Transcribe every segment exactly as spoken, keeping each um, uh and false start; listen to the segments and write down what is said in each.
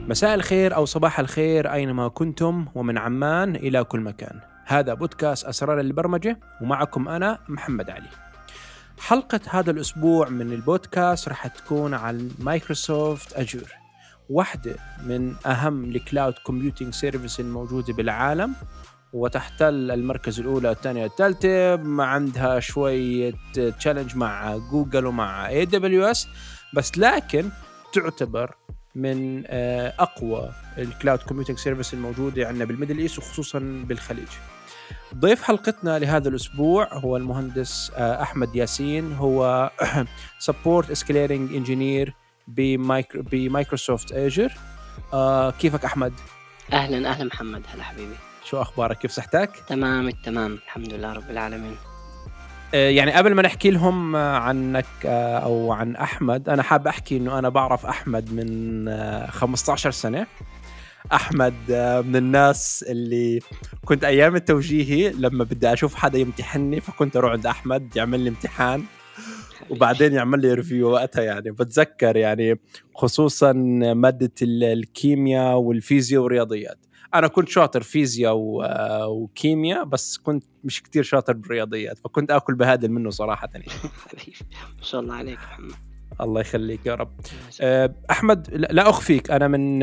مساء الخير أو صباح الخير أينما كنتم ومن عمان إلى كل مكان. هذا بودكاست أسرار البرمجة ومعكم أنا محمد علي. حلقة هذا الأسبوع من البودكاست رح تكون عن مايكروسوفت أجور، واحدة من أهم الكلاود كومبيوتينج سيرفيس الموجودة بالعالم، وتحتل المركز الأولى الثانية الثالثة. عندها شوية تشالنج مع جوجل ومع إيه دبليو إس، بس لكن تعتبر من أقوى الكلاود كومبيوتينج سيرفيس الموجودة عندنا بالميدل إيست وخصوصا بالخليج. ضيف حلقتنا لهذا الأسبوع هو المهندس أحمد ياسين، هو Support Escalating Engineer بمايكروسوفت أجور. كيفك أحمد؟ أهلا أهلا محمد، هلا حبيبي، شو أخبارك؟ كيف صحتك؟ تمام التمام الحمد لله رب العالمين. يعني قبل ما نحكي لهم عنك أو عن أحمد، أنا حاب أحكي إنه أنا بعرف أحمد من خمسة عشر سنة. أحمد من الناس اللي كنت أيام التوجيهي لما بدي أشوف حدا يمتحني فكنت أروح عند أحمد يعمل لي امتحان وبعدين يعمل لي ريفيو وقتها. يعني بتذكر يعني خصوصا مادة الكيمياء والفيزياء والرياضيات. أنا كنت شاطر فيزياء وكيمياء بس كنت مش كتير شاطر بالرياضيات، فكنت أكل بهادل منه صراحة. حبيبي ما شاء الله عليك محمد. الله يخليك يا رب. أحمد لا أخفيك، أنا من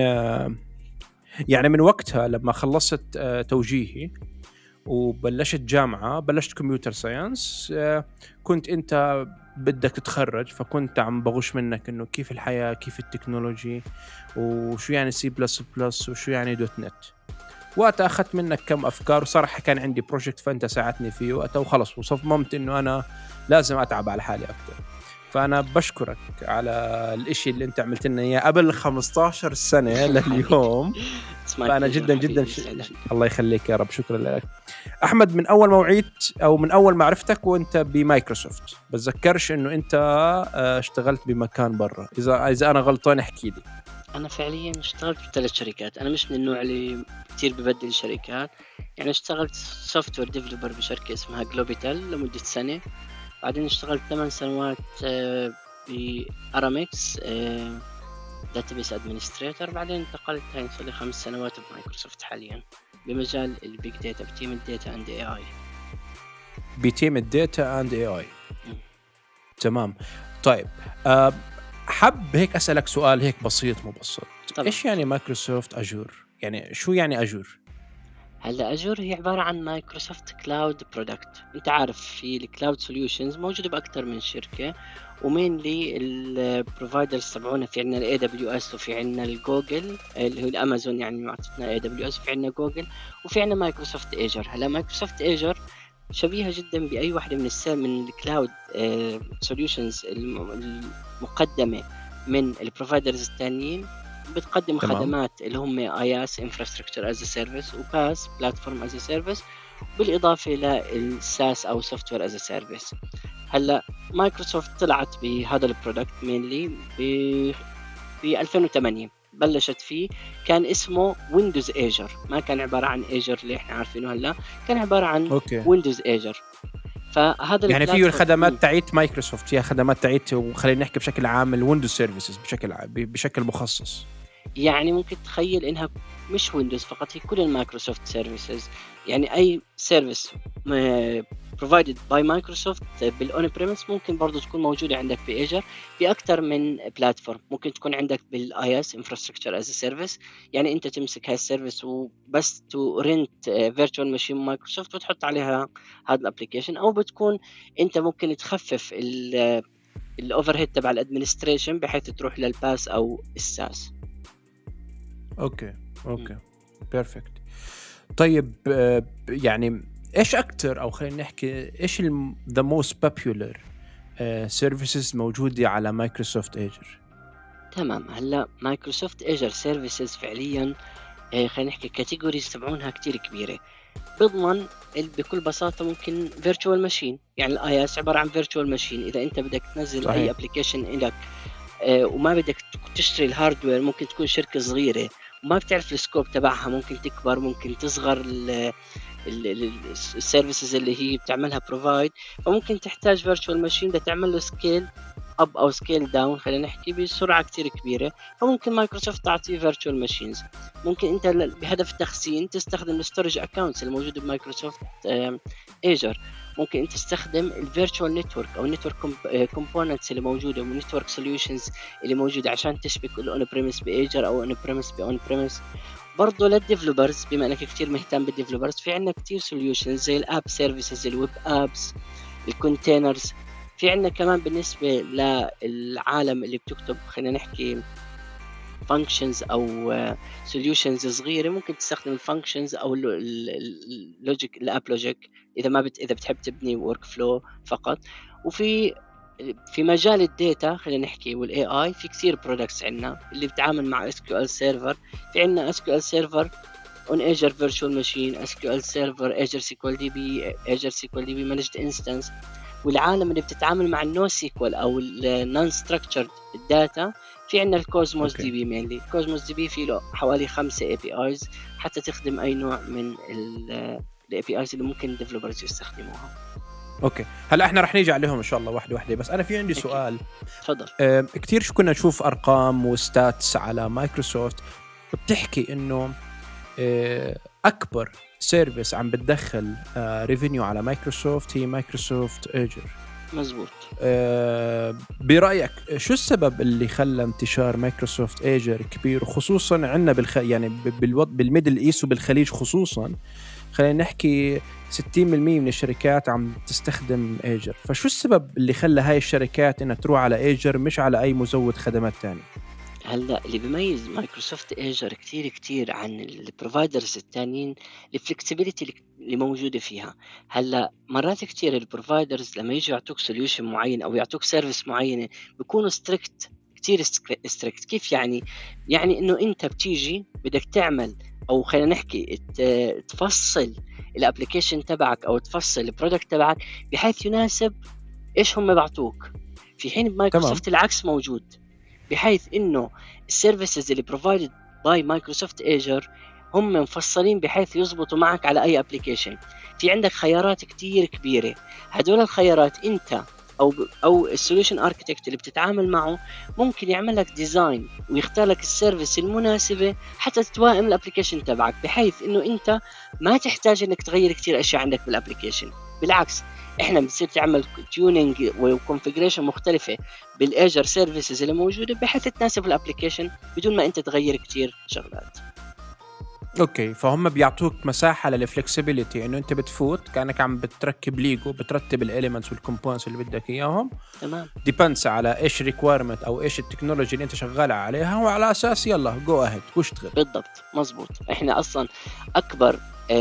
يعني من وقتها لما خلصت توجيهي وبلشت جامعة، بلشت كمبيوتر ساينس، كنت أنت بدك تتخرج، فكنت عم بغش منك إنه كيف الحياة، كيف التكنولوجي، وشو يعني سي بلس بلس، وشو يعني دوت نت. وقتها أخذت منك كم أفكار، وصراحة كان عندي بروجكت فأنت ساعدتني فيه وقتها، وخلص وصممت إنه أنا لازم أتعب على حالي أكتر. فأنا بشكرك على الإشي اللي أنت عملت لنا إياه قبل خمسة عشر سنة لليوم. فأنا جدا جدا ش... الله يخليك يا رب، شكرا لك أحمد. من أول موعد أو من أول ما عرفتك وأنت بمايكروسوفت، بتذكرش إنه أنت اشتغلت بمكان برا؟ إذا إذا أنا غلطان احكي لي. أنا فعليا اشتغلت في ثلاث شركات. أنا مش من النوع اللي كتير ببدل الشركات. يعني اشتغلت سوفت وير ديفلوبر بشركة اسمها جلوبيتال لمدة سنة، بعدين اشتغلت ثمان سنوات بأرامكس داتابيس ادمنستريتور، بعدين انتقلت هاي صار لي خمس سنوات بمايكروسوفت حاليا بمجال البيج داتا بتيم الداتا اند اي اي. بتيم الداتا اند اي اي تمام. طيب أه حب هيك اسالك سؤال هيك بسيط مبسط. طبعا. ايش يعني مايكروسوفت اجور؟ يعني شو يعني اجور؟ هلا أجور هي عبارة عن مايكروسوفت كلاود برودكت. انت عارف في الكلاود سوليوشنز موجودة بأكثر من شركة، ومينلي البروفايدرز تبعونا في عنا الاي دبليو اس، وفي عنا الجوجل اللي هو الامازون، يعني معطتنا اي دبليو اس، وفي عنا جوجل، وفي عنا مايكروسوفت اجر. هلا مايكروسوفت اجر شبيهة جدا بأي واحدة من السام من الكلاود سوليوشنز المقدمة من البروفايدرز الثانيين. بتقدم تمام. خدمات اللي هم آي إس Infrastructure as a Service و باس Platform as a Service، بالإضافة للساس أو Software as a Service. هلا مايكروسوفت طلعت بهذا البرودكت مينلي ب ألفين وثمانية، بلشت فيه كان اسمه ويندوز ايجر، ما كان عبارة عن ايجر اللي احنا عارفينه هلا، كان عبارة عن ويندوز ايجر. فهذا يعني فيه الخدمات تاعت مايكروسوفت، فيها خدمات تاعت، وخلينا نحكي بشكل عام الويندوز سيرفيسز بشكل بشكل مخصص. يعني ممكن تخيل انها مش ويندوز فقط، هي كل المايكروسوفت سيرفيسز. يعني اي سيرفيس provided by مايكروسوفت بالاون بريمس ممكن برضو تكون موجودة عندك بإيجر بأكثر من بلاتفورم. ممكن تكون عندك بالاي اس Infrastructure as a Service، يعني انت تمسك هاي السيرفيس وبس تو رنت فيرتشوال ماشين مايكروسوفت وتحط عليها هذا الابليكيشن، او بتكون انت ممكن تخفف الاوفر هيد تبع الادمنستريشن بحيث تروح للباس او الساس. اوكي اوكي بيرفكت. طيب يعني ايش اكتر، او خلينا نحكي ايش the most popular services موجودة على مايكروسوفت ايجر؟ تمام. هلا مايكروسوفت ايجر سيرفيسز فعليا خلينا نحكي كاتيجوريز تبعونها كتير كبيرة. بضمن بكل بساطة ممكن virtual machine، يعني الاي اس عبارة عن virtual machine. اذا انت بدك تنزل صحيح. اي ابليكيشن لك وما بدك تشتري الهاردوير، ممكن تكون شركة صغيرة وما بتعرف السكوب تبعها، ممكن تكبر ممكن تصغر السيرفيسز اللي هي بتعملها بروفايد، فممكن تحتاج فيرتشوال ماشين ده تعمل له سكيل اب او سكيل داون، خلينا نحكي بسرعه كتير كبيره. فممكن مايكروسوفت تعطيه فيرتشوال ماشينز. ممكن انت بهدف التخزين تستخدم الستورج اكونتس الموجوده بمايكروسوفت ايجر. ممكن انت تستخدم الفيرتشوال نتورك او النتورك كومبوننتس اللي موجوده والنتورك سوليوشنز اللي موجوده عشان تشبك الاون بريمس بايجر او اون بريمس باون بريمس. برضه للديفلوبرز، بما انك كتير مهتم بالديفلوبرز، في عندنا كتير سوليوشنز زي الاب سيرفيسز، الويب ابس، الكونتينرز. في عندنا كمان بالنسبه للعالم اللي بتكتب خلينا نحكي فانكشنز او سوليوشنز صغيره، ممكن تستخدم الفانكشنز او اللوجيك الاب لوجيك اذا ما بت... اذا بتحب تبني ورك فلو فقط. وفي في مجال الداتا خلينا نحكي والاي اي في كثير برودكتس عندنا اللي بتعامل مع اس كيو ال سيرفر. في عندنا اس كيو ال سيرفر on Azure Virtual Machine، إس كيو إل Server، Azure سيكوال دي بي، Azure سيكوال دي بي Managed Instance. والعالم اللي بتتعامل مع النو سيكوال او النون ستراكتشرد الداتا، في عندنا الكوزموس دي بي مينلي. كوزموس دي بي في له حوالي خمسة اي بي ايز حتى تخدم اي نوع من الاي بي ايز اللي ممكن الديفلوبرز يستخدموها. اوكي هلا احنا رح نيجي عليهم ان شاء الله واحده واحده، بس انا في عندي أوكي. سؤال. تفضل. اه كثير شو كنا نشوف ارقام وستاتس على مايكروسوفت بتحكي انه اه اكبر سيرفيس عم بتدخل اه ريفينيو على مايكروسوفت هي مايكروسوفت ايجر. مزبوط. اه برأيك شو السبب اللي خلى انتشار مايكروسوفت ايجر كبير، وخصوصا عندنا بالخ... يعني بالوض... بالميدل ايست وبالخليج خصوصا، خلينا نحكي ستين بالمية من الشركات عم تستخدم ايجر. فشو السبب اللي خلى هاي الشركات انها تروح على ايجر مش على اي مزود خدمات تاني؟ هلا اللي بيميز مايكروسوفت ايجر كتير كتير عن البروفايدرز التانيين الفلكسبيليتي اللي موجوده فيها. هلا مرات كتير البروفايدرز لما يجوا يعطوك سوليوشن معين او يعطوك سيرفيس معينه بيكونوا ستريكت كتير ستريكت. كيف يعني؟ يعني انه انت بتيجي بدك تعمل او خلينا نحكي تفصل الابلكيشن تبعك او تفصل البرودكت تبعك بحيث يناسب ايش هم بعطوك. في حين بمايكروسوفت العكس موجود، بحيث انه السيرفيسز اللي provided by Microsoft Azure هم مفصلين بحيث يزبطوا معك على اي ابلكيشن. في عندك خيارات كتير كبيره، هدول الخيارات انت او او السوليوشن اركتكت اللي بتتعامل معه ممكن يعمل لك ديزاين ويختار لك السيرفيس المناسبه حتى تتوائم الابلكيشن تبعك، بحيث انه انت ما تحتاج انك تغير كتير اشياء عندك بالابلكيشن. بالعكس احنا بنصير تعمل تيونينج وكونفيجريشن مختلفه بالاجر سيرفيسز اللي موجوده بحيث تناسب الابلكيشن بدون ما انت تغير كتير شغلات. اوكي فهم بيعطوك مساحه للفلكسبيليتي انه انت بتفوت كانك عم بتركب ليجو، بترتب الاليمنتس والكومبوننتس اللي بدك اياهم. تمام. ديبندس على ايش ريكويرمنت او ايش التكنولوجي اللي انت شغال عليها، وعلى اساس يلا جو اهيد واشتغل. بالضبط مزبوط. احنا اصلا اكبر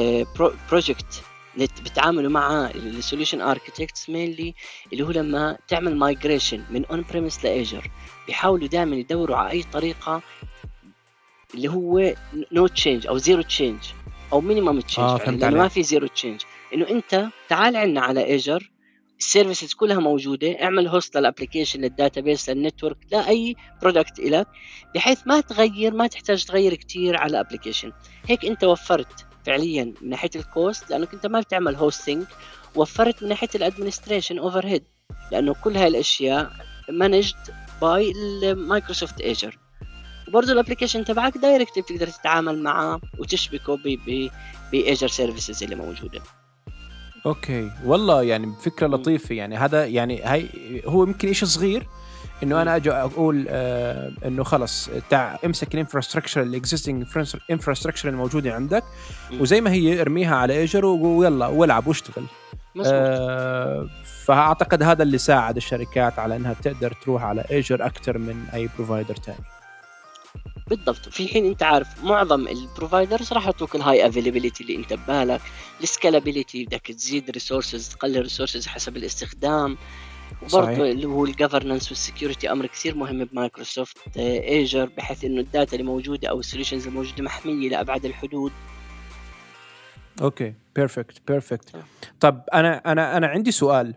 بروجكت بتعاملوا مع السوليوشن اركتكتس مينلي اللي هو لما تعمل مايجريشن من اون بريمس لايجر، بيحاولوا دائما يدوروا على اي طريقه اللي هو نو تشينج او زيرو تشينج او مينيمم تشينج. آه يعني لانه ما في زيرو تشينج، انه انت تعال عنا على ايجر السيرفيسز كلها موجوده، اعمل هوست للابلكيشن للداتابيس للنتورك لا اي برودكت لك، بحيث ما تغير ما تحتاج تغير كتير على الابلكيشن. هيك انت وفرت فعليا من ناحيه الكوست لانك انت ما بتعمل هوستنج، وفرت من ناحيه الادمنستريشن اوفر هيد لانه كل هاي الاشياء مانجد باي مايكروسوفت ايجر. وبرضه الابلكيشن تبعك دايركت بتقدر تتعامل معه وتشبكه ب ب بايجر سيرفيسز اللي موجوده. اوكي والله يعني فكره لطيفه. يعني هذا يعني هاي هو يمكن إشي صغير انه انا اجي اقول آه انه خلص تاع امسك الانفراستراكشر الاكزيستنج انفراستراكشر الموجوده عندك وزي ما هي ارميها على ايجر ويلا والعب واشتغل. آه فاعتقد هذا اللي ساعد الشركات على انها تقدر تروح على ايجر اكثر من اي بروفايدر تاني. بالضبط. في حين انت عارف معظم البروفايدرز راح يعطوك الهاي افيلابيليتي اللي انت ببالك، السكالابيليتي بدك تزيد ريسورسز تقلل ريسورسز حسب الاستخدام، وبرضه اللي هو الجفرنس والسكيورتي امر كثير مهم بمايكروسوفت ايجر بحيث انه الداتا اللي موجوده او السوليوشنز الموجوده محميه لابعد الحدود. اوكي بيرفكت بيرفكت. طب انا انا انا عندي سؤال.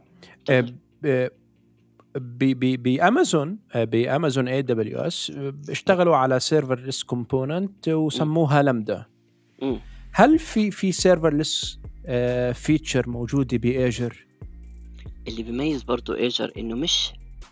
بأمازون بأمازون إيه دبليو إس اشتغلوا على سيرفرلس كومبوننت وسموها لامدا. هل في في سيرفرلس فيتشر موجودة بإيجر؟ اللي بيميز برضو إيجر إنه مش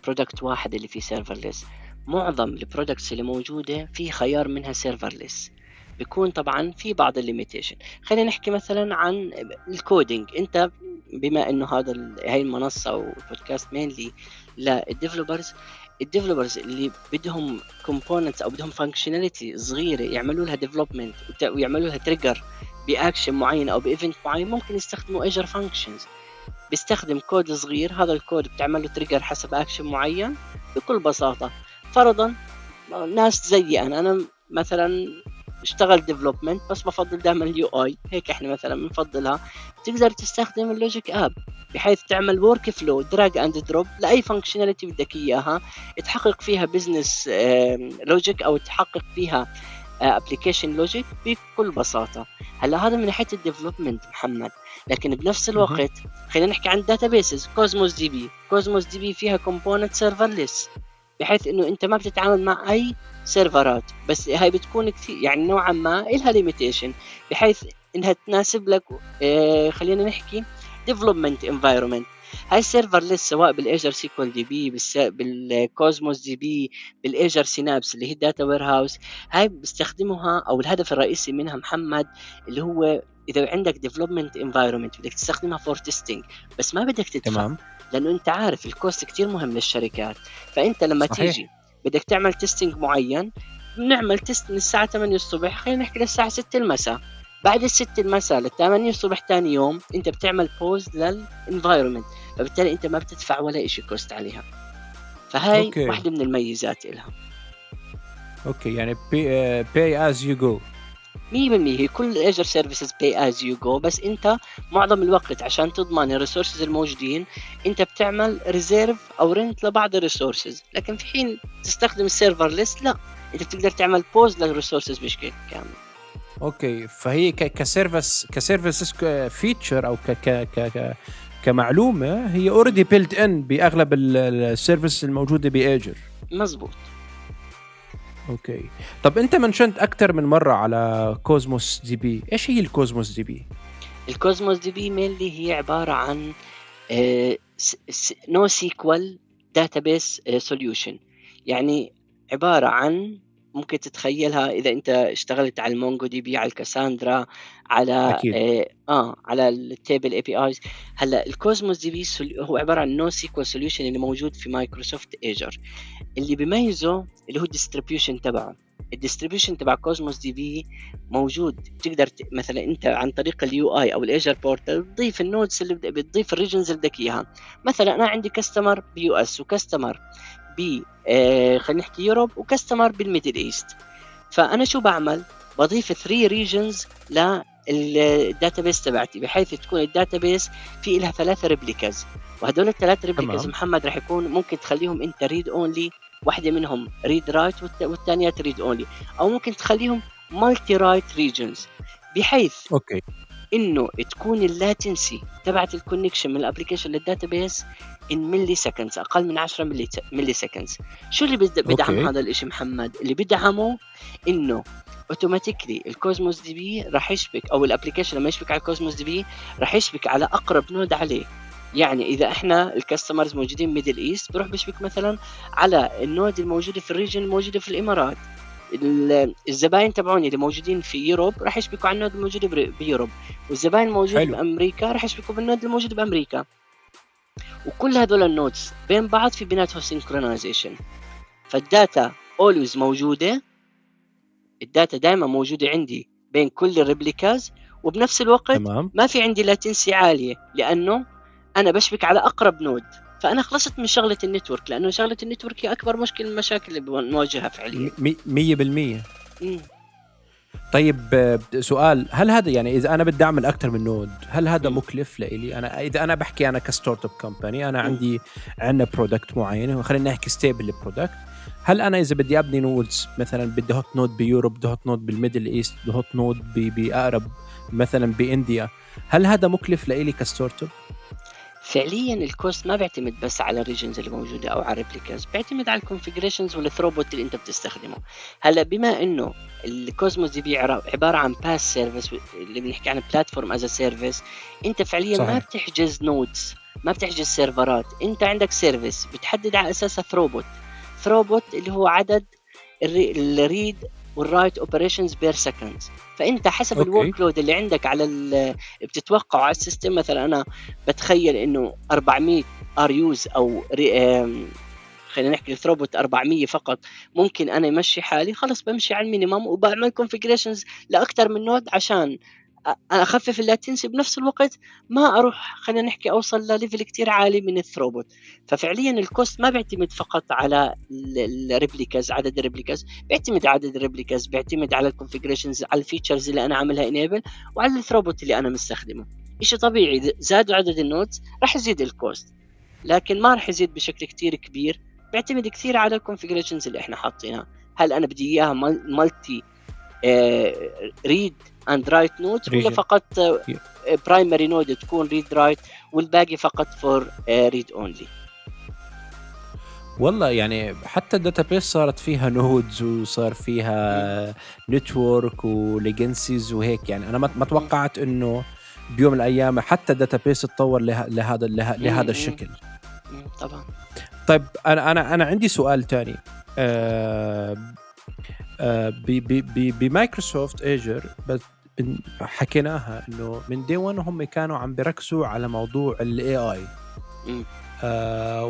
برودكت واحد اللي فيه سيرفرلس. معظم البرودكتس اللي موجودة في خيار منها سيرفرلس، بيكون طبعا في بعض الليميتيشن. خلينا نحكي مثلا عن الكودينج. انت بما انه هذا هاي المنصة والبودكاست مينلي للديفلوبرز، الديفلوبرز اللي بدهم كومبوننتس او بدهم فانكشناليتي صغيرة يعملوا لها ديفلوبمنت ويعملوا لها تريجر باكشن معين او بايفنت معين، ممكن يستخدموا اجر فانكشنز. بيستخدم كود صغير، هذا الكود بتعمل له تريجر حسب اكشن معين بكل بساطة. فرضا ناس زي انا انا مثلا اشتغل ديفلوبمنت بس بفضل دائما اليو اي، هيك احنا مثلا بنفضلها. تقدر تستخدم اللوجيك اب بحيث تعمل ورك فلو دراج اند دروب لاي فانكشناليتي بدك اياها، تحقق فيها بزنس لوجيك او تحقق فيها ابلكيشن لوجيك بكل بساطه. هلا هذا من ناحيه الديفلوبمنت محمد، لكن بنفس الوقت خلينا نحكي عن داتابيسز. كوزموس دي بي كوزموس دي بي فيها كومبوننت سيرفرلس، بحيث انه انت ما بتتعامل مع اي سيرفرات، بس هاي بتكون كثير يعني نوعا ما لها ليميتيشن بحيث انها تناسب لك اه خلينا نحكي ديفلوبمنت انفايرمنت. هاي السيرفرلس سواء بالاجر سيكوال دي بي، بالكوزموس دي بي، بالاجر سينابس اللي هي الداتا وير هاوس، هاي بيستخدموها او الهدف الرئيسي منها محمد اللي هو اذا عندك ديفلوبمنت انفايرمنت بدك تستخدمها فور تيستينج بس ما بدك تدفع. تمام. لانه انت عارف الكوست كتير مهم للشركات، فانت لما صحيح. تيجي بدك تعمل تيستينج معين، بنعمل تيست من الساعه ثمانية الصبح خلينا نحكي للساعه ستة المساء، بعد الستة المساء للثمانية الصبح تاني يوم انت بتعمل بوز للانفايرمنت، فبالتالي انت ما بتدفع ولا اشي كوست عليها. فهاي أوكي. واحدة من الميزات إلها. اوكي يعني pay, pay as you go مية بالمية. هي كل الاجر سيرفيسز pay as you go، بس انت معظم الوقت عشان تضمن الريسورسز الموجودين انت بتعمل ريزيرف او رنت لبعض الريسورسز، لكن في حين تستخدم السيرفر ليست لا، انت بتقدر تعمل بوز للريسورسز بشكل كامل. اوكي، فهي كسيرفيس كسيرفيس فيتشر او ك ك ك كمعلومه هي اوريدي بيلت ان باغلب السيرفيس الموجوده باجر. مزبوط. اوكي، طب انت منشنت اكثر من مره على كوزموس دي بي، ايش هي الكوزموس دي بي؟ الكوزموس دي بي مينلي هي عباره عن نو سيكوال داتابيس سوليوشن، يعني عباره عن ممكن تتخيلها اذا انت اشتغلت على المونجو دي بي، على الكاساندرا، على أكيد. اه, آه على التيبل اي بي ايز. هلا الكوزموس دي بي هو عباره عن نو سيكوال سوليوشن اللي موجود في مايكروسوفت ايجر. اللي بيميزه اللي هو الديستريبيوشن تبعه. الديستريبيوشن تبع كوزموس دي بي موجود، تقدر ت... مثلا انت عن طريق اليو اي او الايجر بورتال تضيف النودز اللي بد... بتضيف الريجنز اللي بدك اياها. مثلا انا عندي كاستمر بيو اس وكاستمر ب آه خلينا نحكي يوروب وكاستمر بالميدل ايست، فانا شو بعمل؟ بضيف ثري ريجنز للداتابيس تبعتي بحيث تكون الداتابيس في لها ثلاثه ريبليكاز، وهدول الثلاث ريبليكاز محمد راح يكون ممكن تخليهم انت ريد اونلي، واحدة منهم ريد رايت والثانية ريد اونلي، او ممكن تخليهم مالتي رايت ريجنز بحيث اوكي انه تكون اللاتنسي تبعت الكونكشن من الابلكيشن للداتابيس ان ملي سكندز، اقل من عشرة ملي ملي سكندز. شو اللي بدعم أوكي. هذا الاشي محمد؟ اللي بدعمه انه اوتوماتيكلي الكوزموس دي بي راح يشبك، او الابلكيشن لما يشبك على الكوزموس دي بي راح يشبك على اقرب نود عليه. يعني اذا احنا الكاستمرز موجودين ميدل ايست بروح بشبك مثلا على النود الموجوده في الريجن الموجوده في الامارات، الزباين تبعوني اللي موجودين في يوروب راح يشبكوا على النود الموجوده بيوروب، والزباين الموجوده بامريكا راح يشبكوا بالنود الموجود بامريكا. وكل هذول النودز بين بعض في بيناتهم سينكرونايزيشن، فالداتا اولويز موجوده، الداتا دائما موجوده عندي بين كل الريبليكاز، وبنفس الوقت تمام. ما في عندي لاتنسي عاليه لانه انا بشبك على اقرب نود، فانا خلصت من شغله النتورك، لانه شغله النتورك هي اكبر مشكله من المشاكل اللي بنواجهها فعليا. مية بالمية. طيب سؤال، هل هذا يعني اذا انا بدي اعمل اكثر من نود هل هذا م. مكلف لإلي انا؟ اذا انا بحكي انا كستارت اب كومباني، انا م. عندي عندنا برودكت معين وخلينا نحكي ستيبل برودكت، هل انا اذا بدي ابني نودز مثلا بدي احط نود بيوروب، بدي احط نود بالميدل ايست، بدي احط نود باقرب مثلا بانديا، هل هذا مكلف لإلي كستارت اب؟ فعليا الكوست ما بيعتمد بس على الريجنز اللي موجوده او على الريبليكاز، بيعتمد على الكونفيجريشنز والثروبوت اللي انت بتستخدمه. هلا بما انه الكوزموس دي بي عباره عن باس سيرفيس اللي بنحكي عن بلاتفورم از سيرفيس، انت فعليا صحيح. ما بتحجز نودز ما بتحجز سيرفرات، انت عندك سيرفيس بتحدد على اساسها ثروبوت. ثروبوت اللي هو عدد الريد والرايت اوبريشنز بير سكند. فانت حسب الورك لود اللي عندك على بتتوقع على السيستم. مثلا انا بتخيل انه أربعمية ار يوز او خلينا نحكي ثروبوت أربعمية فقط، ممكن انا امشي حالي خلص بمشي على المينيمم وبعمل كونفيجريشنز لاكثر من نود عشان انا اخفف اللاتنسي، بنفس الوقت ما اروح خلينا نحكي اوصل لليفل كتير عالي من الثروبوت. ففعليا الكوست ما بيعتمد فقط على الريبليكاز، عدد الريبليكاز، بيعتمد على عدد الريبليكاز، بيعتمد على الكونفيجريشنز، على الفيتشرز اللي انا عاملها انيبل، وعلى الثروبوت اللي انا مستخدمه. شيء طبيعي زادوا عدد النودز راح يزيد الكوست، لكن ما راح يزيد بشكل كتير كبير، بيعتمد كثير على الكونفيجريشنز اللي احنا حاطينها. هل انا بدي اياها مالتي ريد اند رايت نود، ولا فقط برايمري نود تكون ريد رايت والباقي فقط فور ريد اونلي؟ والله يعني حتى الداتابيس صارت فيها نودز وصار فيها نتورك وليجنسيز وهيك. يعني انا ما توقعت انه بيوم من الايام حتى الداتابيس تطور لهذا لهذا الشكل. طبعا. طيب انا انا انا عندي سؤال تاني. أه بمايكروسوفت ايجر حكيناها انه من دي وان هم كانوا عم بيركزوا على موضوع الاي اي. أه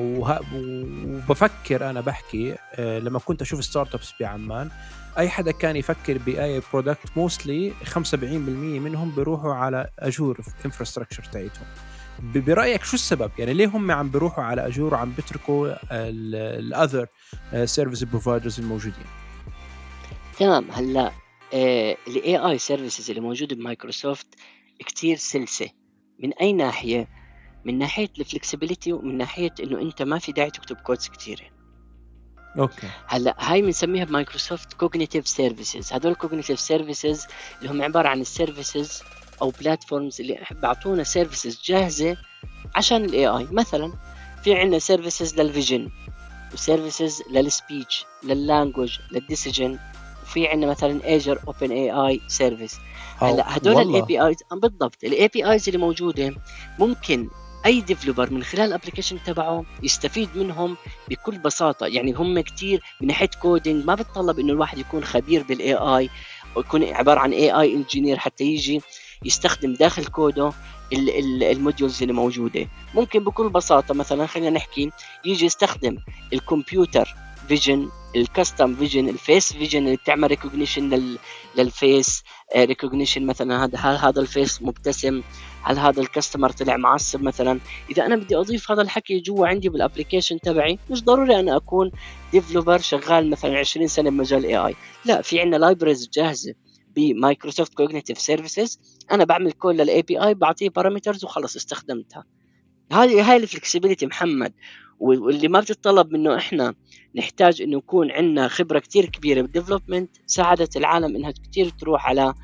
وبفكر انا بحكي أه لما كنت اشوف ستارت ابس بعمان، اي حدا كان يفكر باي برودكت موستلي خمسة وسبعين بالمية منهم بيروحوا على اجور انفراستراكشر تاعتهم. برأيك شو السبب؟ يعني ليه هم عم بيروحوا على اجور وعم بيتركوا الاذر سيرفيس بروفايدرز الموجودين؟ تمام. هلا الاي اي سيرفيسز اللي موجوده بمايكروسوفت كتير سلسه. من اي ناحيه؟ من ناحيه الفلكسبيليتي، ومن ناحيه انه انت ما في داعي تكتب كودز كتير. اوكي. هلا هاي بنسميها بمايكروسوفت كوجنيتيف سيرفيسز. هدول كوجنيتيف سيرفيسز اللي هم عباره عن السيرفيسز او بلاتفورمز اللي بيعطونا سيرفيسز جاهزه عشان الاي اي. مثلا في عندنا سيرفيسز للفيجن، وسيرفيسز للسبيتش، لللانجوج، للديسيجن، وفي عندنا مثلا ايجر اوبن اي اي سيرفيس. هلا هدول الاي بي ايز بالضبط، الاي بي ايز اللي موجوده ممكن اي ديفلوبر من خلال الابلكيشن تبعه يستفيد منهم بكل بساطه. يعني هم كتير من ناحيه كودينج ما بتطلب انه الواحد يكون خبير بالاي اي ويكون عباره عن اي اي انجينير حتى يجي يستخدم داخل كوده الموديولز اللي موجوده. ممكن بكل بساطه مثلا خلينا نحكي يجي يستخدم الكمبيوتر فيجن، الكاستم فيجن، الفيس فيجن اللي بتعمل ريكوجنيشن للفيس ريكوجنيشن. مثلا هذا هل هذا الفيس مبتسم، هل هذا الكاستمر طلع معصب مثلا. اذا انا بدي اضيف هذا الحكي جوا عندي بالابلكيشن تبعي، مش ضروري انا اكون ديفلوبر شغال مثلا عشرين سنه بمجال اي اي، لا، في عندنا لايبرز جاهزه بمايكروسوفت كوجنيتيف سيرفيسز، انا بعمل كول للاي بي اي، بعطيه بارامترز وخلص استخدمتها. هاي هاي الفلكسبيليتي محمد، واللي ما بتتطلب منه احنا نحتاج انه يكون عندنا خبره كتير كبيره بالديفلوبمنت. ساعدت العالم انها كتير تروح على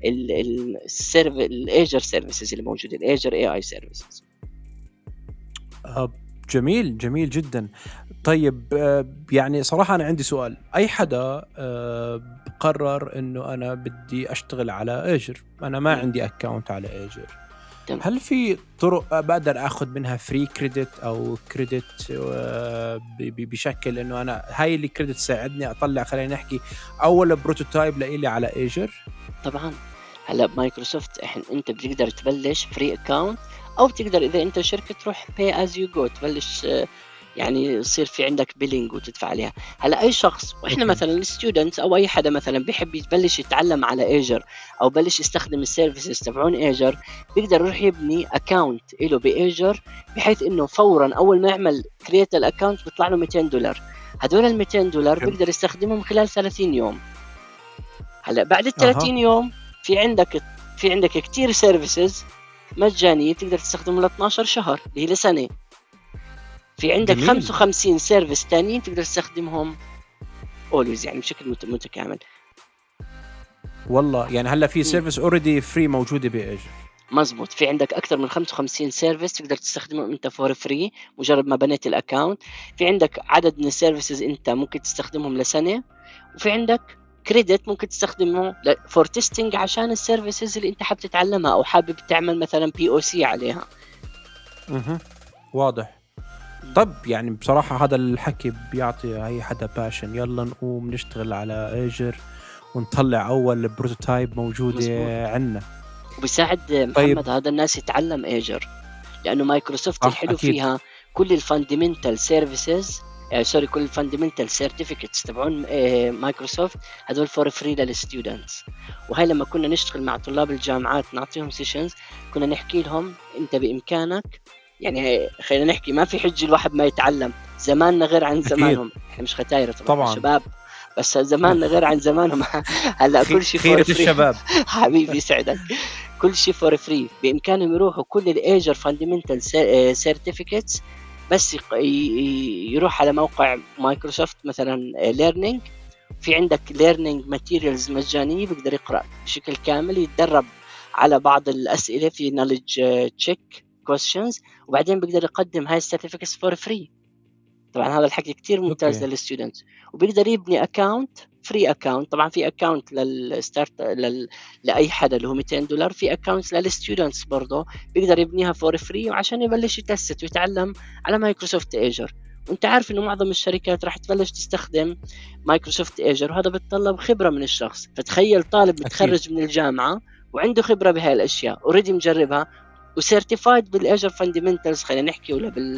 السيرف الايجر سيرفيسز اللي موجوده، الايجر اي اي سيرفيسز. جميل جميل جدا. طيب يعني صراحه انا عندي سؤال. اي حدا قرر انه انا بدي اشتغل على ايجر، انا ما عندي اكاونت على ايجر، هل في طرق بقدر اخذ منها فري كريدت او كريدت بشكل انه انا هاي اللي كريدت تساعدني اطلع خلينا نحكي اول بروتوتايب لإلي على ايجر؟ طبعا. هلا بمايكروسوفت احنا انت بتقدر تبلش فري اكاونت، او بتقدر اذا انت شركه تروح باي از يو جو، تبلش يعني يصير في عندك بيلينج وتدفع عليها. هلا اي شخص، واحنا مثلا الستودنتس او اي حدا مثلا بيحب يبلش يتعلم على ايجر او بلش يستخدم السيرفيسز تبعون ايجر، بيقدر يروح يبني اكاونت له بايجر، بحيث انه فورا اول ما يعمل كرييت الاكاونت بيطلع له مئتين دولار. هدول ال مئتين دولار بيقدر يستخدمهم خلال ثلاثين يوم. هلا بعد ال ثلاثين يوم في عندك في عندك كتير سيرفيسز مجانيه بتقدر تستخدمهم ل اثنا عشر شهر اللي هي لسنه. في عندك جميل. خمسة وخمسين سيرفيس تانيين تقدر تستخدمهم اولويز، يعني بشكل متكامل. والله يعني هلا في سيرفيس اوريدي فري موجوده بايجر؟ مزبوط، في عندك اكثر من خمسة وخمسين سيرفيس تقدر تستخدمهم انت فور فري مجرد ما بنيت الاكاونت. في عندك عدد من السيرفيسز انت ممكن تستخدمهم لسنه، وفي عندك كريدت ممكن تستخدمه فور تيستينج عشان السيرفيسز اللي انت حابب تتعلمها او حابب تعمل مثلا بي او سي عليها. اها واضح. طب يعني بصراحة هذا الحكي بيعطي أي حدا باشن، يلا نقوم نشتغل على ايجر ونطلع أول بروتوتايب موجودة عنا. وبيساعد محمد طيب. هذا الناس يتعلم ايجر، لأنه مايكروسوفت الحلو أكيد. فيها كل الفاندمنتال سيرفيسز سوري كل الفاندمنتال سيرتيفيكتس تبعون مايكروسوفت هذول فور فري للستودنتس. وهي لما كنا نشتغل مع طلاب الجامعات نعطيهم سيشنز كنا نحكي لهم انت بامكانك، يعني خلينا نحكي ما في حج الواحد ما يتعلم، زماننا غير عن زمانهم، احنا مش ختاير طبعا, طبعا. شباب بس زماننا غير عن زمانهم. هلا كل شيء خيرة الشباب حبيبي يسعدك، كل شير فور فري، بامكانهم يروحوا كل الايجر فاندمنتال سيرتيفيكتس بس يروح على موقع مايكروسوفت مثلا ليرنينج، في عندك ليرنينج ماتيريالز مجانية بيقدر يقرأ بشكل كامل، يتدرب على بعض الأسئلة في knowledge check questions، وبعدين بيقدر يقدم هاي السيرتيفيكتس فور فري. طبعا هذا الحكي كتير ممتاز للستودنت، وبيقدر يبني اكاونت فري اكاونت. طبعا في اكاونت للستارت لل... لاي حدا اللي هو مئتين دولار، في اكاونت للستودنتس برضه بيقدر يبنيها فور فري وعشان يبلش يتست ويتعلم على مايكروسوفت ايجر. وانت عارف انه معظم الشركات راح تبلش تستخدم مايكروسوفت ايجر، وهذا بيتطلب خبره من الشخص. فتخيل طالب متخرج من الجامعه وعنده خبره بهاي الاشياء اوريدي مجربها وسيرتيفايد بالايجر فاندمنتالز، خلينا نحكي ولا بال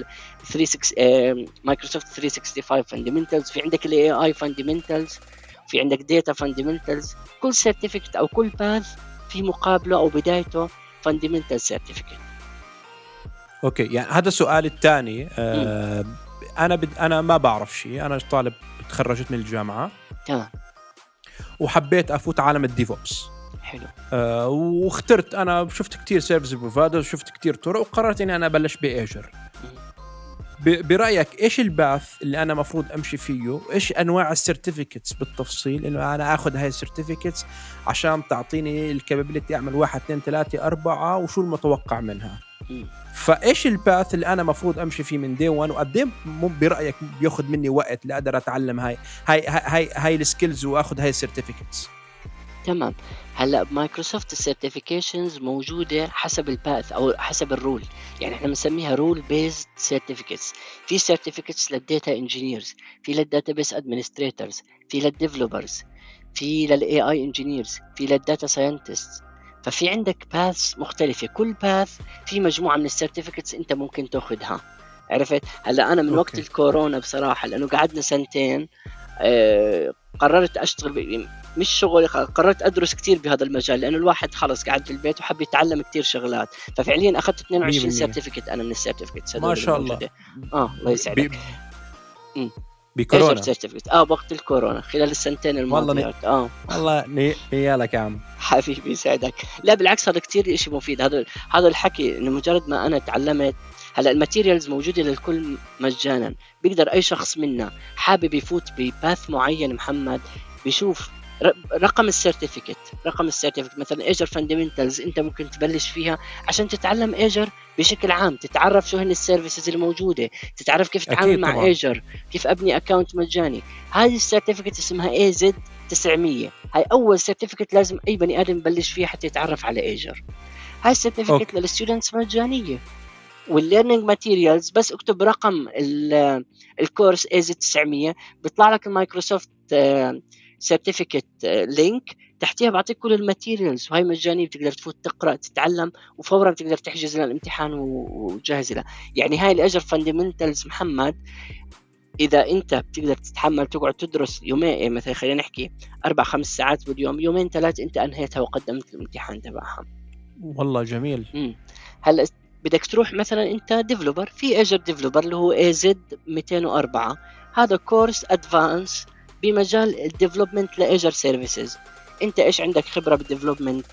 مايكروسوفت ثلاثمية وخمسة وستين فاندمنتالز، في عندك الاي اي فاندمنتالز، في عندك داتا فاندمنتالز. كل سيرتيفيكت او كل باث في مقابله او بدايته فاندمنتال سيرتيفيكت. اوكي، يعني هذا السؤال الثاني. آه انا بد... انا ما بعرف شيء، انا طالب تخرجت من الجامعه تمام وحبيت افوت عالم الديفوبس. حلو. آه واخترت، انا شفت كتير سيرفيس بروفايدر، شفت كتير طرق، وقررت اني انا ابلش بايجر. برايك ايش الباث اللي انا مفروض امشي فيه، وايش انواع السيرتيفيكتس بالتفصيل، انه انا اخذ هاي السيرتيفيكتس عشان تعطيني الكابابيلتي اعمل واحد اثنين ثلاثة أربعة وشو المتوقع منها. فايش الباث اللي انا مفروض امشي فيه من دي وان، وقدام برايك بياخذ مني وقت لاقدر اتعلم هاي هاي هاي هاي السكيلز واخذ هاي السيرتيفيكتس؟ تمام. هلا بمايكروسوفت السيرتيفيكيشنز موجوده حسب الباث او حسب الرول، يعني احنا بنسميها رول بيزد سيرتيفيكتس. في سيرتيفيكتس للداتا انجينيرز، في للداتابيس ادمنستريتورز، في للديفلوبرز، في للاي اي انجينيرز، في للداتا ساينتست. ففي عندك باث مختلفه، كل باث في مجموعه من السيرتيفيكتس انت ممكن تاخذها. عرفت؟ هلا انا من أوكي. وقت الكورونا بصراحه لانه قعدنا سنتين آه قررت اشتغل مش شغل، قررت ادرس كتير بهذا المجال، لانه الواحد خلص قاعد في البيت وحب يتعلم كتير شغلات. ففعليا اخذت اثنين وعشرين سيرتيفيكت انا من السيرتيفيكتس ما شاء الله. اه الله يسعدك. بي... بكورونا اه وقت الكورونا خلال السنتين الماضيات. اه والله نيالك يا عم حبيبي يسعدك. لا بالعكس هذا كتير شيء مفيد. هذا هذا الحكي انه مجرد ما انا تعلمت، هلا الماتيريالز موجوده للكل مجانا، بيقدر اي شخص منا حابب يفوت بباث معين محمد بيشوف رقم السيرتيفيكت رقم السيرتيفيكت مثلا ايجر فاندمنتالز انت ممكن تبلش فيها عشان تتعلم ايجر بشكل عام، تتعرف شو هن السيرفيسز الموجوده، تتعرف كيف تتعامل مع ايجر، كيف ابني اكاونت مجاني. هذه السيرتيفيكت اسمها اي زد تسعمية، هاي اول سيرتيفيكت لازم اي بني ادم يبلش فيها حتى يتعرف على ايجر. هاي السيرتيفيكت للستودنتس مجانيه. والليرنينج ماتيريالز بس اكتب رقم الكورس اي زد تسعمية بيطلع لك المايكروسوفت سيرتيفيكت لينك، تحتيها بعطيك كل الماتيريالز وهي مجانية، بتقدر تفوت تقرأ تتعلم وفورا بتقدر تحجز لنا الامتحان وجاهز لها. يعني هاي الأجر فاندمنتالز محمد إذا أنت بتقدر تتحمل تقعد تدرس يومين مثلا خلينا نحكي أربع خمس ساعات باليوم، يومين ثلاث أنت أنهيتها وقدمت الامتحان تبعها. والله جميل. مم. هلا بدك تروح مثلا أنت ديفلوبر، في أجر ديفلوبر اللي هو اي زد مئتين وأربعة، هذا كورس أدفانس بمجال الديفلوبمنت لايجر سيرفيسز. انت ايش عندك خبره بالديفلوبمنت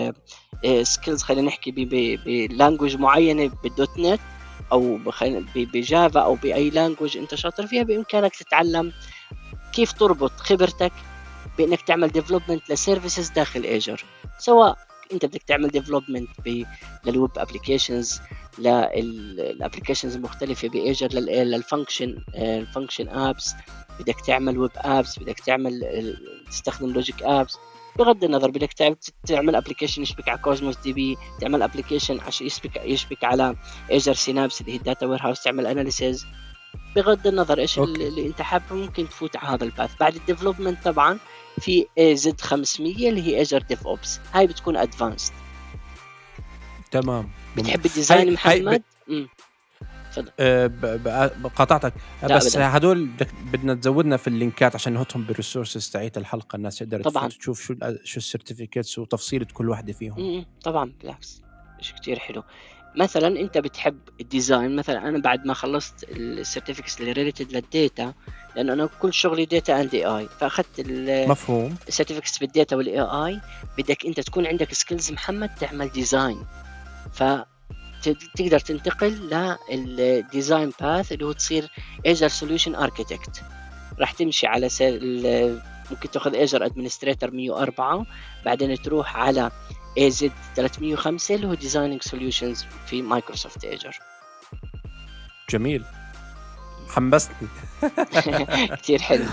سكيلز خلينا نحكي بلانجوج معينه بالدوت نت او بجافا او باي لانجوج انت شاطر فيها، بامكانك تتعلم كيف تربط خبرتك بانك تعمل ديفلوبمنت لسيرفيسز داخل ايجر، سواء انت بدك تعمل ديفلوبمنت للويب ابلكيشنز، للابلكيشنز المختلفه بايجر، للفانكشن الفانكشن ابس، بدك تعمل ويب ابس، بدك تعمل تستخدم لوجيك ابس، بغض النظر بدك تعمل ابلكيشن يشبك على كوزموس دي بي، تعمل ابلكيشن عشان يشبك يشبك على ايجر سينابس اللي هي الداتا وير هاوس، تعمل اناليسيز، بغض النظر ايش أوكي. اللي انت حابه ممكن تفوت على هذا الباث. بعد الديفلوبمنت طبعا في اي زد خمسمية اللي هي ايجر ديف اوبس، هاي بتكون ادفانسد. تمام. بتحب الديزاين هاي- هاي محمد؟ امم تفضل. أه ب- ب- قاطعتك، لا بس أبداً. هدول بدك- بدنا تزودنا في اللينكات عشان نحطهم بالريسورسز تاعت الحلقه، الناس تقدر طبعاً. تفوت تشوف شو ال- شو السيرتيفيكيتس وتفصيله كل واحده فيهم. امم طبعا بالعكس، شيء كتير حلو. مثلا انت بتحب الديزاين، مثلا انا بعد ما خلصت السيرتيفيكتس اللي ريليتد للديتا، لانه انا كل شغلي داتا اند اي اي، فاخذت مفهوم. السيرتيفيكتس بالداتا والاي اي. بدك انت تكون عندك سكيلز محمد تعمل ديزاين، فتقدر تنتقل للديزاين باث اللي هو تصير ايجر سوليوشن اركيتكت. راح تمشي على سير ممكن تاخذ ايجر ادمنستريتور مية وأربعة، بعدين تروح على اي زد ثلاثمية وخمسة اللي هو ديزايننج سوليوشنز في مايكروسوفت ايجر. جميل، حمستني. كتير حلو.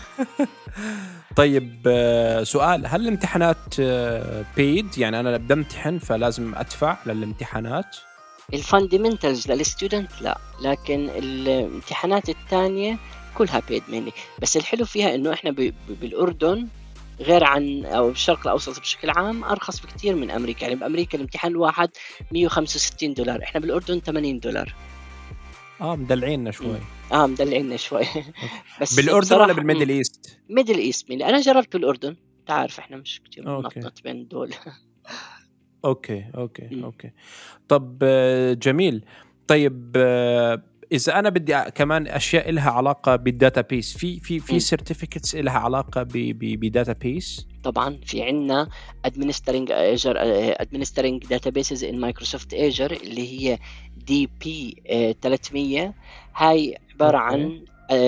طيب آه، سؤال، هل الامتحانات بيد؟ يعني انا بدي امتحن فلازم ادفع للامتحانات؟ الفاندمنتالز للستودنت لا، لكن الامتحانات الثانيه كلها بيد مني. بس الحلو فيها انه احنا ب- ب- بالاردن غير عن او بالشرق الاوسط بشكل عام ارخص بكثير من امريكا. يعني بامريكا الامتحان الواحد مية وخمسة وستين دولار، احنا بالاردن ثمانين دولار. اه مدلعيننا شوي. اه مدلعيننا شوي. بس بالاردن ولا بالميدل ايست؟ ميدل ايست. من انا جربت بالاردن، تعرف احنا مش كثير أوكي. بنطط بين دول. اوكي اوكي مم. اوكي. طب آه، جميل. طيب آه، اذا انا بدي أ- كمان اشياء لها علاقه بالداتابيس، في في في مم. سيرتيفيكتس لها علاقه بداتابيس؟ طبعا في عنا administering Azure uh, administering databases in Microsoft Azure اللي هي دي بي ثلاثمية. هاي عبارة أوكي. عن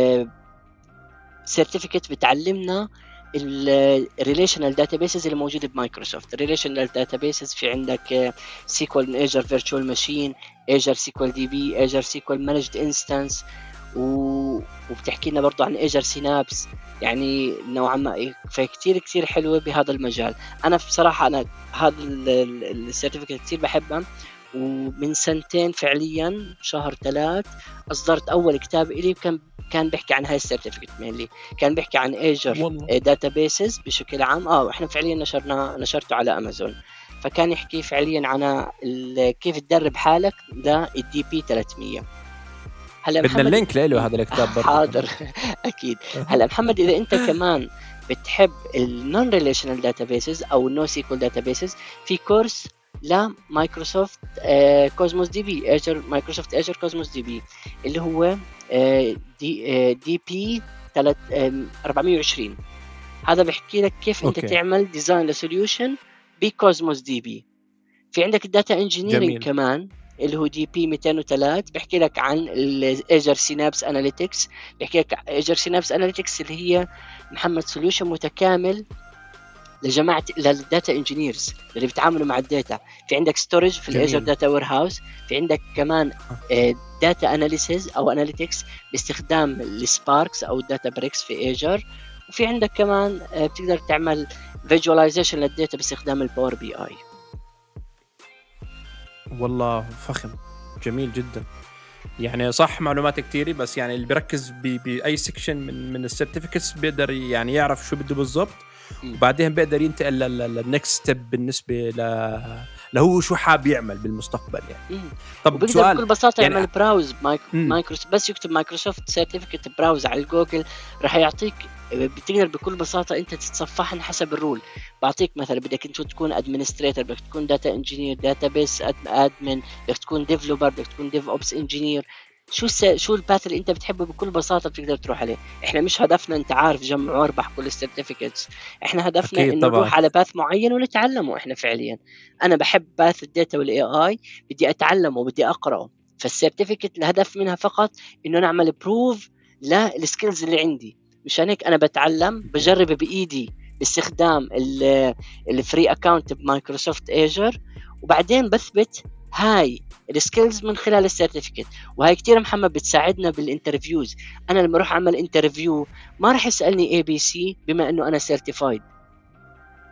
سيرتيفيكت بتعلمنا الريليشنال داتابيسز اللي موجوده بمايكروسوفت. الريليشنال داتابيسز في عندك سيكوال ايجر فيرتشوال ماشين، ايجر سيكوال دي بي، ايجر سيكوال مانجد انستانس، وبتحكي لنا برضه عن ايجر سينابس. يعني نوعا ما فكتير كتير حلوه بهذا المجال. انا بصراحه انا هذا السيرتيفيكت كتير بحبها، ومن سنتين فعليا شهر ثلاث اصدرت اول كتاب الي كان كان بيحكي عن هاي السيرتيفيكت مينلي، كان بيحكي عن ايجر داتابيسز بشكل عام. اه احنا فعليا نشرنا نشرته على امازون، فكان يحكي فعليا عن كيف تدرب حالك للدي بي ثلاثمية. هلا بدنا اللينك له هذا الكتاب برضه. حاضر. اكيد. هلا محمد اذا انت كمان بتحب النون ريليشنال داتابيسز او النو سيكول داتابيسز، في كورس لمايكروسوفت كوزموس دي بي، اجر مايكروسوفت اجر كوزموس دي بي اللي هو آه دي آه دي بي أربعمية وعشرين. هذا بيحكي لك كيف أوكي. انت تعمل ديزاين لسوليوشن بكوزموس دي بي. في عندك الداتا انجينيرنج كمان اللي هو دي بي مئتين وثلاثة، بيحكي لك عن الايجر سينابس اناليتكس. بيحكي لك ايجر سينابس اناليتكس اللي هي محمد سوليوشن متكامل لجماعه للداتا انجينيرز اللي بيتعاملوا مع الداتا. في عندك ستورج في الايجر داتا وير هاوس، في عندك كمان داتا اناليسيز او اناليتكس باستخدام السباركس او الداتا بريكس في ايجر، وفي عندك كمان بتقدر تعمل فيجواليزيشن للداتا باستخدام الباور بي اي. والله فخم، جميل جدا. يعني صح معلومات كتيرة، بس يعني اللي بيركز بأي سيكشن من من السيرتيفيكتس بيقدر يعني يعرف شو بده بالضبط، وبعدين بيقدر ينتقل للنكست ستيب بالنسبة ل لهو شو حاب يعمل بالمستقبل يعني. طب سؤال بكل بساطة يعني يعمل براوز مايكروسوفت، بس يكتب مايكروسوفت سيرتيفيكت براوز على الجوجل راح يعطيك. بتقدر بكل بساطة انت تتصفحن حسب الرول. بعطيك مثلا بدك انت تكون ادمنستريتور، بدك تكون داتا انجينير، داتابيس ادمن، بدك تكون ديفلوبر، بدك تكون ديف اوبس انجينير. شو الس... شو الباث اللي انت بتحبه بكل بساطه بتقدر تروح عليه. احنا مش هدفنا انت عارف جمع واربح كل السيرتيفيكتس، احنا هدفنا انه نروح على باث معين ونتعلمه. احنا فعليا انا بحب باث الداتا والاي اي، بدي اتعلمه وبدي اقراه. فالسيرتيفيكت الهدف منها فقط انه نعمل بروف للسكيلز اللي عندي. مشان هيك انا بتعلم بجرب بايدي باستخدام الفري اكاونت بمايكروسوفت ايجر، وبعدين بثبت هاي السكيلز من خلال السيرتيفيكت. وهاي كتير محمد بتساعدنا بالانترفيوز. انا لما اروح اعمل انترفيو ما راح يسالني اي بي سي بما انه انا سيرتيفايد.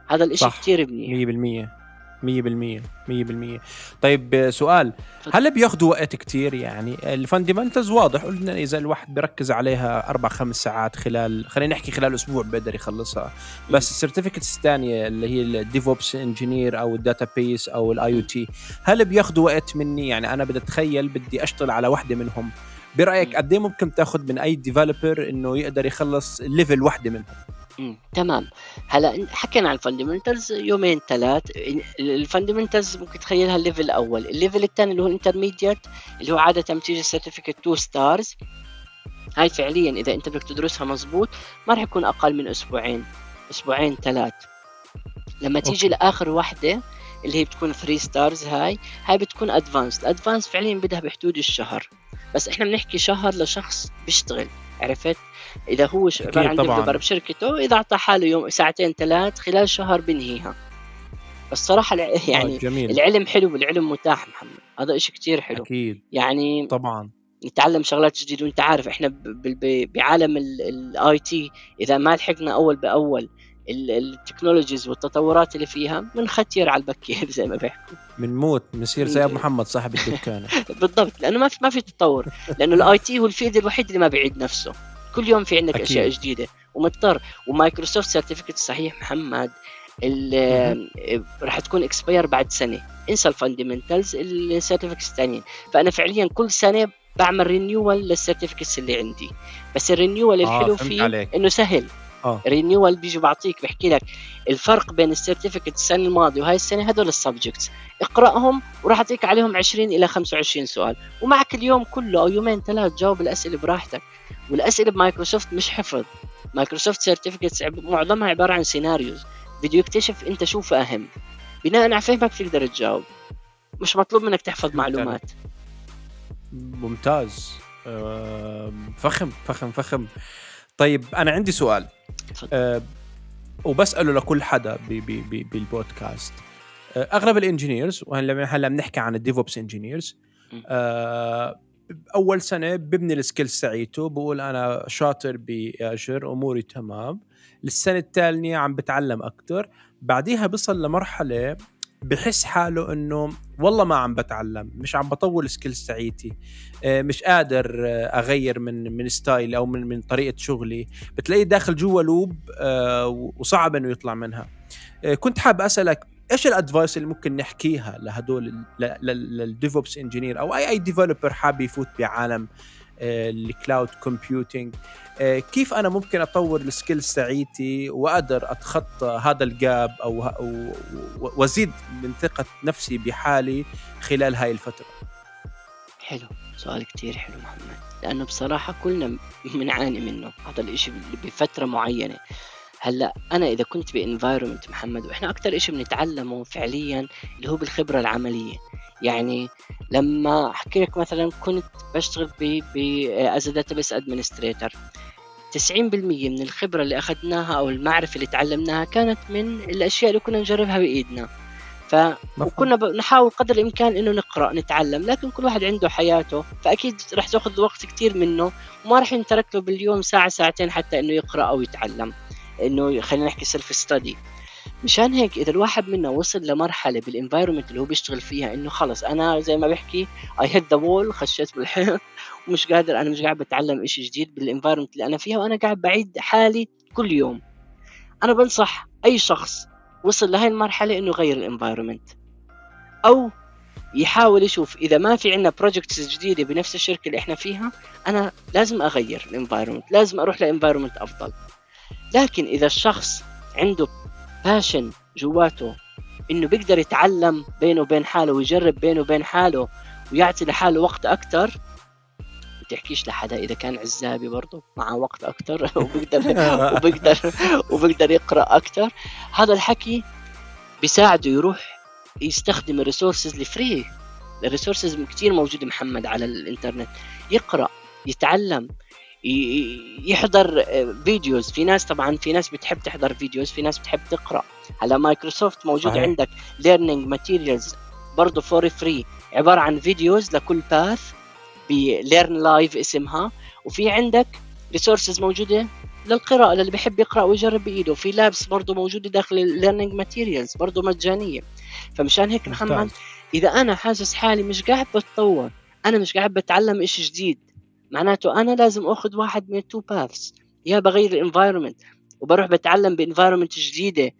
هذا الاشي كتير منيح. مية بالمية مية بالمية مية بالمية. طيب سؤال، هل بياخدوا وقت كتير؟ يعني الفاندمنتالز واضح قلنا إذا الواحد بيركز عليها أربع خمس ساعات خلال، خلينا نحكي خلال أسبوع بقدر يخلصها. بس السيرتيفيكتس الثانية اللي هي الديفوبس انجينير أو الداتابيس أو الاي او تي، هل بياخدوا وقت مني؟ يعني أنا بدي أتخيل بدي أشتغل على واحدة منهم، برأيك قد ايه ممكن تاخد من أي ديفلوبر إنه يقدر يخلص ليفل واحدة منهم؟ مم. تمام. هلا حكينا عن الفاندمنتالز يومين ثلاث. الفاندمنتالز ممكن تخيلها الليفل الاول. الليفل الثاني اللي هو الانترميديت اللي هو عاده بتيجي سيرتيفيكت تو ستارز. هاي فعليا اذا انت بدك تدرسها مزبوط ما راح يكون اقل من اسبوعين اسبوعين ثلاث. لما تيجي أوكي. لاخر واحده اللي هي بتكون ثري ستارز، هاي هاي بتكون ادفانسد. ادفانس فعليا بدها بحدود الشهر، بس احنا بنحكي شهر لشخص بيشتغل، عرفت؟ إذا هو عبارة عن ديفلوبر بشركته، إذا أعطى حاله يوم ساعتين ثلاث خلال شهر بنهيها. الصراحة يعني جميل. العلم حلو والعلم متاح محمد، هذا إشي كتير حلو. أكيد. يعني طبعا نتعلم شغلات جديدة. وانت عارف إحنا بعالم الاي تي إذا ما لحقنا أول بأول التكنولوجيز والتطورات اللي فيها بنختير على البكير زي ما بيحكوا، بنموت بنصير زي أبو محمد صاحب الدكان. بالضبط، لأنه ما في ما في تطور، لأنه الاي تي هو الفيلد الوحيد اللي ما بيعيد نفسه. كل يوم في عندك أكيد. أشياء جديدة ومضطر. ومايكروسوفت سيرتيفيكت صحيح محمد راح تكون اكسباير بعد سنة. انسى الفاندمنتالز السيرتيفيكتس الثانيين. فأنا فعليا كل سنة بعمل رينيوال للسيرتيفيكتس اللي عندي. بس الرينيوال الحلو آه فيه عليك. إنه سهل. آه. رينيوال بيجي بعطيك بحكي لك الفرق بين السيرتيفيكت السنة الماضية وهاي السنة، هذول السبجكتس اقرأهم وراح أعطيك عليهم عشرين إلى خمسة وعشرين سؤال، ومعك اليوم كله أو يومين ثلاث جاوب الأسئلة براحتك. والأسئلة بمايكروسوفت مش حفظ. مايكروسوفت سيرتيفيكتس معظمها عبارة عن سيناريوز، فيديو يكتشف أنت شو فاهم، بناء على فهمك تقدر تجاوب، مش مطلوب منك تحفظ معلومات. ممتاز. أه فخم فخم فخم. طيب أنا عندي سؤال أه وبسأله لكل حدا بي بي بي بالبودكاست. أه أغلب الانجينيرز، وهلا هلا بنحكي عن الديفوبس انجينيرز، أه أول سنة ببني السكيلز تاعيته، بقول أنا شاطر بأجر أموري تمام. للسنة التالية عم بتعلم أكتر، بعديها بصل لمرحلة بحس حاله إنه والله ما عم بتعلم، مش عم بطور السكيلز تاعيتي، مش قادر أغير من من ستايل أو من من طريقة شغلي. بتلاقيه داخل جوا لوب وصعب إنه يطلع منها. كنت حاب أسألك ايش الادفايس اللي ممكن نحكيها لهدول للديفوبس انجينير او اي اي ديفلوبر حاب يفوت بعالم الكلاود كومبيوتينج؟ كيف انا ممكن اطور السكيلز تاعيتي واقدر اتخطى هذا الجاب او وازيد من ثقة نفسي بحالي خلال هاي الفترة؟ حلو، سؤال كتير حلو محمد، لانه بصراحة كلنا بنعاني منه هذا الاشي بفترة معينة. هلا انا اذا كنت بانفايرمنت محمد، واحنا اكثر إشي بنتعلمه فعليا اللي هو بالخبره العمليه. يعني لما احكي لك مثلا كنت بشتغل ب ب از داتابيس ادمنستريتور، تسعين بالمية من الخبره اللي اخذناها او المعرفه اللي تعلمناها كانت من الاشياء اللي كنا نجربها بايدنا. ف وكنا نحاول قدر الامكان انه نقرا نتعلم، لكن كل واحد عنده حياته، فاكيد راح تاخذ وقت كتير منه وما راح ينترك له باليوم ساعه ساعتين حتى انه يقرا او يتعلم، انه خلينا نحكي سيلف ستادي. مشان هيك اذا الواحد منا وصل لمرحله بالانفايرمنت اللي هو بيشتغل فيها انه خلص انا زي ما بحكي اي هيت ذا وول، خشيت بالحيط ومش قادر، انا مش قاعد بتعلم إشي جديد بالانفايرمنت اللي انا فيها، وانا قاعد بعيد حالي كل يوم، انا بنصح اي شخص وصل لهي المرحله انه يغير الانفايرمنت، او يحاول يشوف اذا ما في عندنا بروجكتس جديده بنفس الشركه اللي احنا فيها، انا لازم اغير الانفايرمنت، لازم اروح لانفايرمنت افضل. لكن إذا الشخص عنده باشن جواته إنه بيقدر يتعلم بينه وبين حاله ويجرب بينه وبين حاله ويعطي لحاله وقت أكتر، بتحكيش لحدا إذا كان عزابي برضه معه وقت أكتر وبيقدر وبيقدر وبيقدر يقرأ أكتر، هذا الحكي بيساعده يروح يستخدم الريسورسز الفري. الريسورسز كتير موجودة محمد على الإنترنت، يقرأ يتعلم يحضر فيديوز. في ناس طبعا في ناس بتحب تحضر فيديوز، في ناس بتحب تقرأ. على مايكروسوفت موجود صحيح. عندك learning materials برضو for free، عبارة عن فيديوز لكل باث ب learn live اسمها، وفي عندك resources موجودة للقراءة للي بيحب يقرأ ويجرب بإيده. في لابس برضو موجودة داخل الليرنينج ماتيريالز برضو مجانية. فمشان هيك ممتاز. محمد إذا أنا حاسس حالي مش قاعد بتطور، أنا مش قاعد بتعلم إشي جديد، معناته أنا لازم أخذ واحد من two paths. يا بغير الانفايرمنت وبروح بتعلم بانفايرمنت جديدة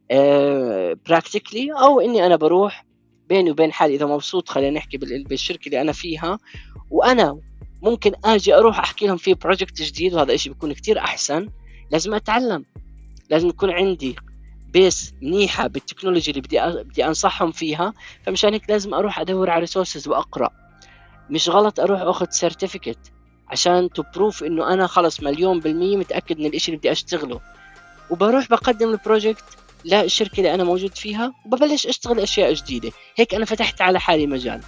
uh, practically، أو إني أنا بروح بيني وبين حالي إذا مبسوط خلينا نحكي بالشركة اللي أنا فيها، وأنا ممكن أجي أروح أحكي لهم في بروجكت جديد، وهذا إشي بيكون كتير أحسن. لازم أتعلم، لازم يكون عندي بيس منيحة بالتكنولوجيا اللي بدي بدي أنصحهم فيها. فمشان هيك لازم أروح أدور على ريسورسز وأقرأ. مش غلط أروح أخذ سيرتيفيكت عشان تبروف إنه أنا خلص مليون بالمية متأكد من الإشي اللي بدي أشتغله، وبروح بقدم البروجكت للشركة اللي أنا موجود فيها وببلش أشتغل أشياء جديدة. هيك أنا فتحت على حالي مجال.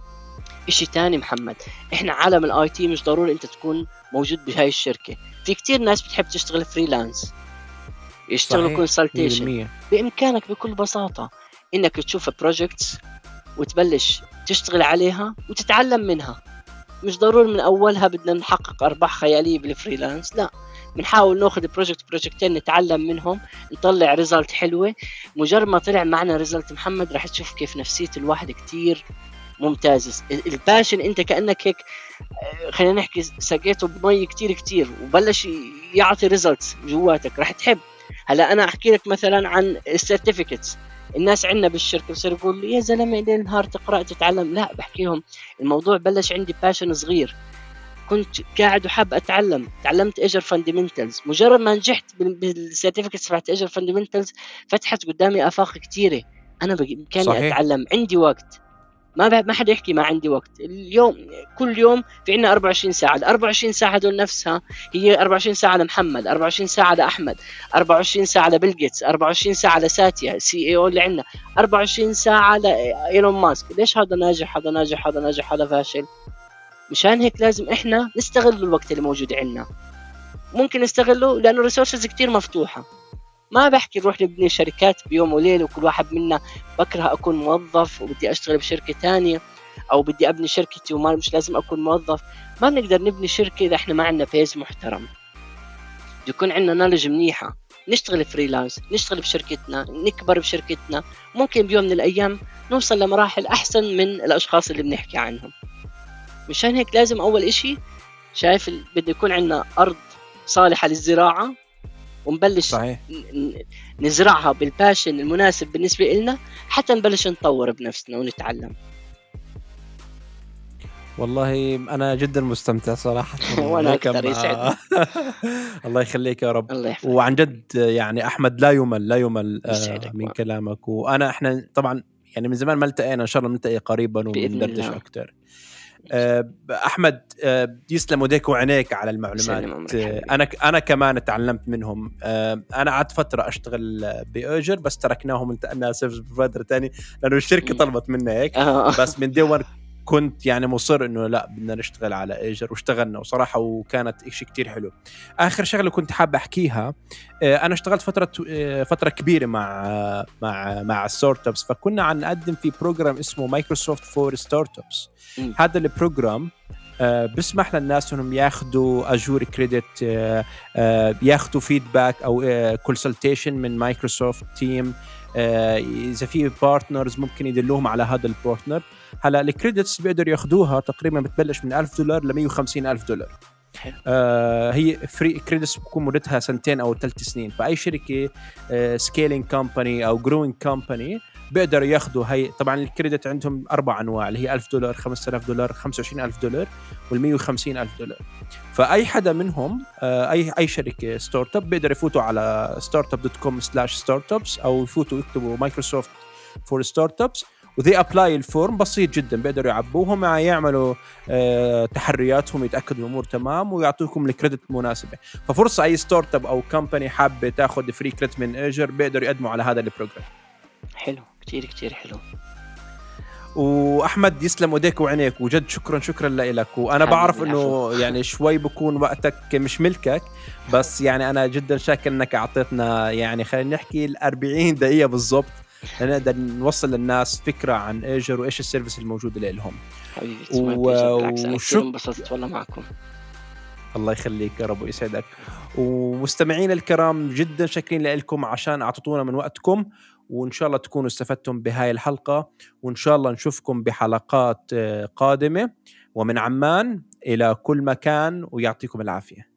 إشي تاني محمد، إحنا عالم الآي تي مش ضروري أنت تكون موجود بهاي الشركة. في كتير ناس بتحب تشتغل فريلانس، يشتغلوا كونسلتيشن. بإمكانك بكل بساطة إنك تشوف بروجكتس وتبلش تشتغل عليها وتتعلم منها. مش ضروري من أولها بدنا نحقق أرباح خيالية بالفريلانس، لا، بنحاول ناخذ بروجكت بروجكتين نتعلم منهم، نطلع ريزلت حلوة. مجرد ما طلع معنا ريزلت محمد راح تشوف كيف نفسية الواحد كتير ممتاز. الباشن انت كأنك هيك خلينا نحكي سقيته بمي كتير كتير وبلش يعطي ريزلتس جواتك، راح تحب. هلا انا احكي لك مثلا عن السيرتيفيكتس. الناس عندنا بالشركه بصير يقول لي يا زلمه ليل نهار تقرا تتعلم. لا، بحكي لهم الموضوع بلش عندي باشن صغير، كنت قاعد وحاب اتعلم. تعلمت ايجر فاندمنتالز، مجرد ما نجحت بالسيرتيفيكتس تبعت ايجر فاندمنتالز فتحت قدامي افاق كتيره. انا بامكاني اتعلم، عندي وقت. ما ما حدا يحكي ما عندي وقت. اليوم كل يوم في عنا أربعة وعشرين ساعة. ال أربعة وعشرين ساعة دول نفسها هي أربعة وعشرين ساعة لمحمد، أربعة وعشرين ساعة لأحمد، أربعة وعشرين ساعة لبيل جيتس، أربعة وعشرين ساعة لساتيا سي اي او اللي عندنا، أربعة وعشرين ساعة لإيلون ماسك. ليش هذا ناجح هذا ناجح هذا ناجح هذا فاشل؟ مشان هيك لازم احنا نستغل الوقت اللي موجود عندنا. ممكن نستغله لأنه الريسورسز كتير مفتوحة. ما بحكي نروح نبني شركات بيوم وليلة وكل واحد منا بكره أكون موظف وبدي أشتغل بشركة تانية، أو بدي أبني شركتي وما مش لازم أكون موظف. ما بنقدر نبني شركة إذا إحنا ما عندنا بيز محترم، يكون عندنا نولج منيحة، نشتغل فريلانس، نشتغل بشركتنا، نكبر بشركتنا. ممكن بيوم من الأيام نوصل لمراحل أحسن من الأشخاص اللي بنحكي عنهم. مشان هيك لازم أول إشي شايف بده يكون عندنا أرض صالحة للزراعة، ونبلش صحيح. نزرعها بالباشن المناسب بالنسبة لنا حتى نبلش نطور بنفسنا ونتعلم. والله أنا جدا مستمتع صراحة. وأنا أكثر يسعد. الله يخليك يا رب. الله وعن جد يعني أحمد لا يمل لا يمل من كلامك. وأنا إحنا طبعا يعني من زمان ما التقينا، إن شاء الله نلتقي قريبا وندردش أكتر. أحمد يسلم يديك وعينيك على المعلومات. أنا أنا كمان تعلمت منهم. أنا قعدت فترة أشتغل بأجر بس تركناهم انتقلنا سيرفيس بروفايدر تاني لأنه الشركة طلبت منا هيك. بس من ديوان كنت يعني مصر إنه لا بدنا نشتغل على أجر، واشتغلنا وصراحة وكانت إشي كتير حلو. آخر شغلة كنت حابة أحكيها، أنا اشتغلت فترة فترة كبيرة مع مع مع ستارت ابس، فكنا عم نقدم في بروجرام اسمه مايكروسوفت فور ستارت ابس. هذا البروجرام بسمح للناس انهم ياخذوا اجور كريدت، ياخذوا فيدباك او كونسلتيشن من مايكروسوفت تيم. اذا في بارتنرز ممكن يدلوهم على هذا البارتنر. هلا الكريدتس بيقدروا ياخذوها تقريبا بتبلش من ألف دولار ل مية وخمسين ألف دولار. آه هي فري كريدتس بتكون مدتها سنتين او ثلاث سنين. فاي شركه سكيلينج كومباني او جروينج كومباني بيقدروا ياخذوا هي. طبعا الكريدت عندهم اربع انواع اللي هي ألف دولار، خمسة آلاف دولار، خمسة وعشرين ألف دولار، والمية وخمسين ألف دولار. فاي حدا منهم آه اي اي شركه ستارت اب بيقدر يفوتوا على ستارت اب دوت كوم سلاش ستارت ابس او يفوتوا يكتبوا مايكروسوفت فور ستارت ابس وذي ابلاي الفورم. بسيط جدا، بيقدروا يعبوهم يعملوا آه تحرياتهم، يتاكدوا الامور تمام ويعطوكم الكريدت المناسبه. ففرصه اي ستارت اب او كمباني حابه تاخذ فري كريدت من اجر بيقدروا يقدموا على هذا البروجرام. حلو كتير كتير حلو. واحمد يسلم ايديك وعينيك، وجد شكرا شكرا لك. وانا بعرف انه يعني شوي بكون وقتك مش ملكك، بس يعني انا جدا شاكر انك اعطيتنا يعني خلينا نحكي الأربعين دقيقه بالضبط لنقدر نوصل للناس فكره عن اجر وايش السيرفيس الموجوده لهم. حبيبي و... بالعكس انا كثير انبسطت والله معكم. الله يخليك يا رب ويسعدك. ومستمعين الكرام جدا شاكرين لكم عشان أعطونا من وقتكم، وإن شاء الله تكونوا استفدتم بهاي الحلقة، وإن شاء الله نشوفكم بحلقات قادمة، ومن عمان إلى كل مكان، ويعطيكم العافية.